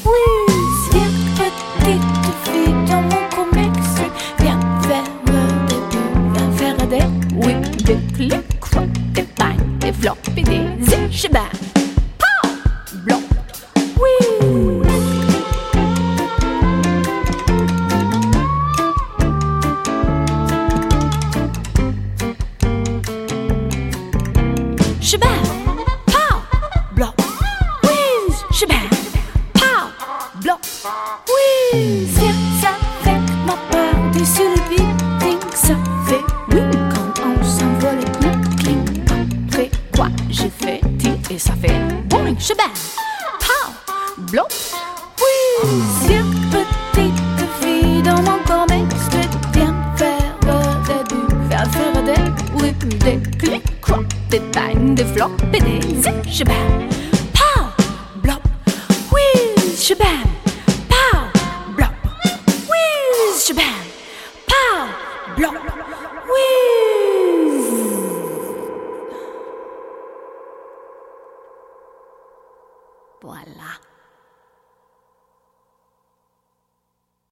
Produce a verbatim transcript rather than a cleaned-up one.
whiz. Viens, petite fille, dans mon comic strip. Viens faire le début, viens faire des whip, des clics, crocs, des bangs, des flops et des échebins. Pow! Blanc, whiz. Shebang, pow, blanc, whiz, shebang, pow, blanc, whiz. Viens avec ma par-dessus le beating, ça fait wing quand on s'envole et cling, cling. Après quoi j'ai fait tir et ça fait boing, shebang, pow, blanc, whiz. Viens petite fille dans mon corps m'extrait, viens faire le début, viens faire des whip, des clics, crocs, des bangs, des flops et des échebins. Pow, blop, whiz, shebang. Pow, blop, whiz, shebang. Pow, blop.